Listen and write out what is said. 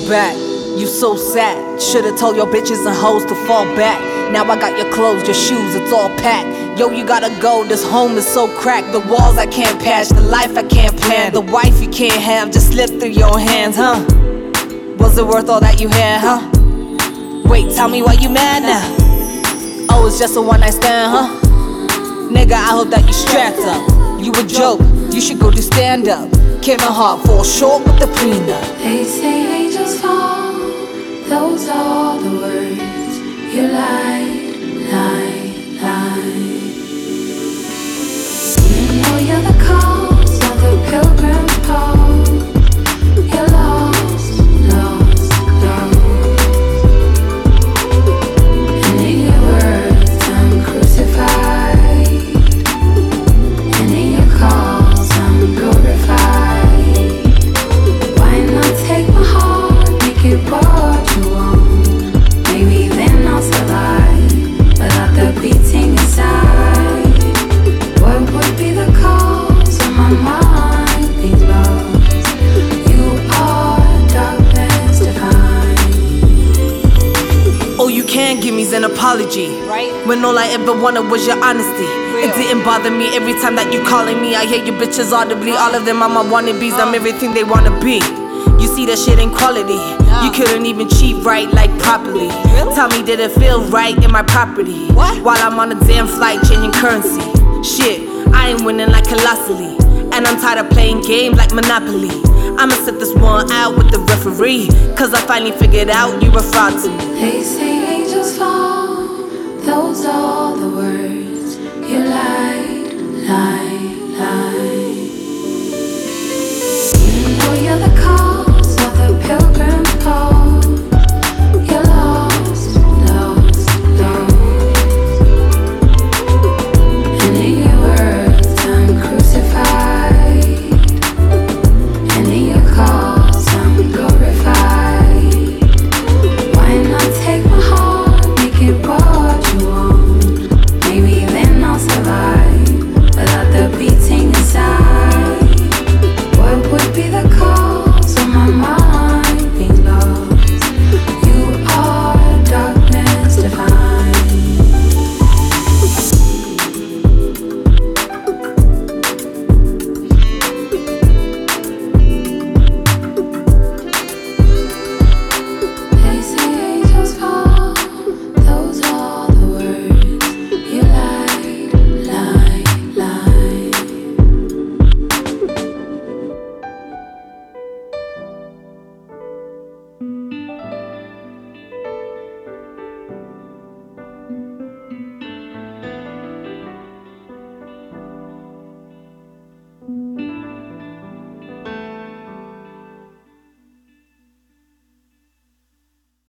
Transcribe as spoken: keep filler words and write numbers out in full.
back. You so sad. Should've told your bitches and hoes to fall back. Now I got your clothes, your shoes, it's all packed. Yo, you gotta go, this home is so cracked. The walls I can't patch, the life I can't plan. The wife you can't have just slipped through your hands, huh? Was it worth all that you had, huh? Wait, tell me why you mad now? Oh, it's just a one night stand, huh? Nigga, I hope that you strapped up. You a joke, you should go do stand up. Kevin Hart fall short with the prenup. They say angels fall, those are the words. You lied, lied, lied. You know you're the cause of the pilgrim's call. You're lost, lost, lost. And in your words I'm crucified, and in your calls I'm glorified. Why not take my heart, make it what you want? Maybe then I'll survive without the beating inside. What would be the cause of my mind being lost? You are darkness divine. All you can give me's an apology, right? When all I ever wanted was your honesty. Real. It didn't bother me every time that you calling me. I hear you bitches audibly. All of them are my wannabes. I'm everything they wanna be. You see that shit ain't quality. You couldn't even cheat right, like properly. Really? Tell me, did it feel right in my property? What? While I'm on a damn flight changing currency. Shit, I ain't winning like colossally. And I'm tired of playing games like Monopoly. I'ma sit this one out with the referee, cause I finally figured out you were fraud to me. They say angels fall, those are the words. You lied, lied, lied. You know you're the